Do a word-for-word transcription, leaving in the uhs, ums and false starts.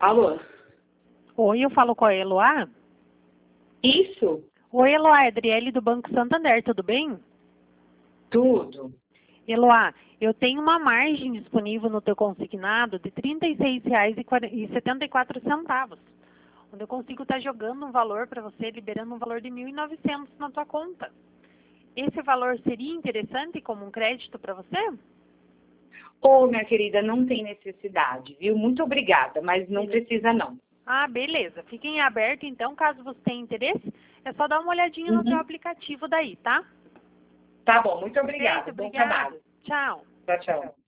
Alô? Oi, eu falo com a Eloá? Isso? Oi, Eloá, é Adriele do Banco Santander, tudo bem? Tudo. Eloá, eu tenho uma margem disponível no teu consignado de trinta e seis reais e setenta e quatro centavos, onde eu consigo estar jogando um valor para você, liberando um valor de mil e novecentos na tua conta. Esse valor seria interessante como um crédito para você? Ô, minha querida, não tem necessidade, viu? Muito obrigada, mas não precisa não. Ah, beleza. Fiquem abertos, então, caso você tenha interesse, é só dar uma olhadinha no teu Uhum. aplicativo daí, tá? Tá bom, muito obrigada. Perfeito, Bom obrigada. trabalho. Tchau. Tchau, tchau.